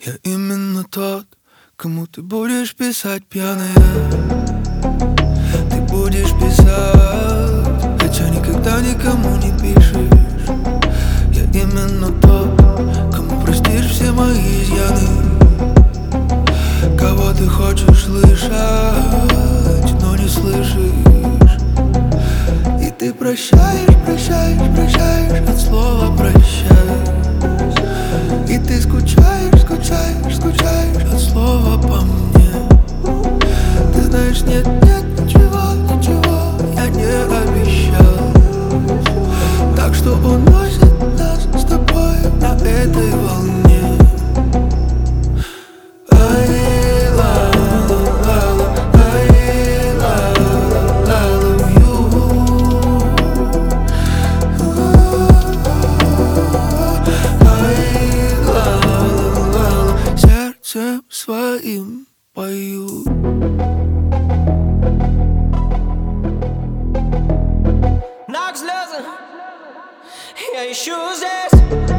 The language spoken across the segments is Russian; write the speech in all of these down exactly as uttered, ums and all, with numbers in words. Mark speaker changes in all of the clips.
Speaker 1: Я именно тот, кому ты будешь писать пьяная. Ты будешь писать, хотя никогда никому не пишешь. Я именно тот, кому простишь все мои изъяны. Кого ты хочешь слышать, но не слышишь. И ты прощаешь, прощаешь, прощаешь от слова прощай. И ты скучаешь, скучаешь, скучаешь от слова по мне. Ты знаешь, нет, нет, ничего, ничего я не обещал. Так что уносит нас с тобой на этой волне. Сердцем своим пою.
Speaker 2: Ног слезы, я ищу здесь.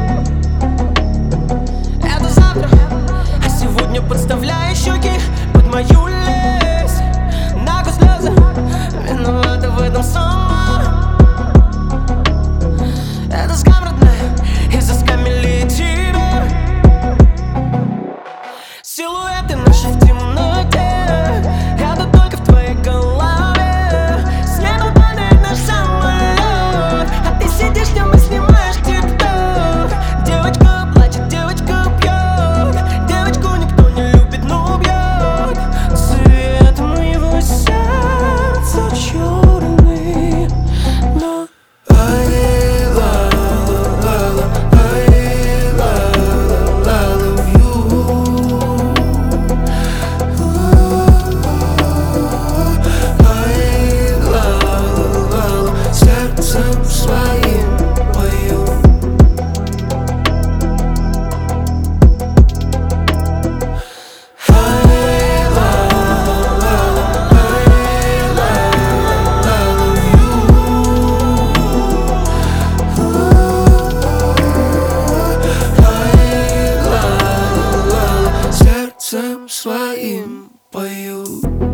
Speaker 2: Это завтра, а сегодня подставляю щеки под мою лесть. Ног слезы, виновата в этом сама. Это скам родная, из-за скамели тебя. Силуэты наши в темноте, это только в твоей голове. С неба падает наш самолет, а ты сидишь там и снимаешь тик-ток. Девочка плачет, девочка пьет, девочку никто не любит, но бьет. Цвет моего сердца черный, но
Speaker 1: своим пою. Сердцем своим пою.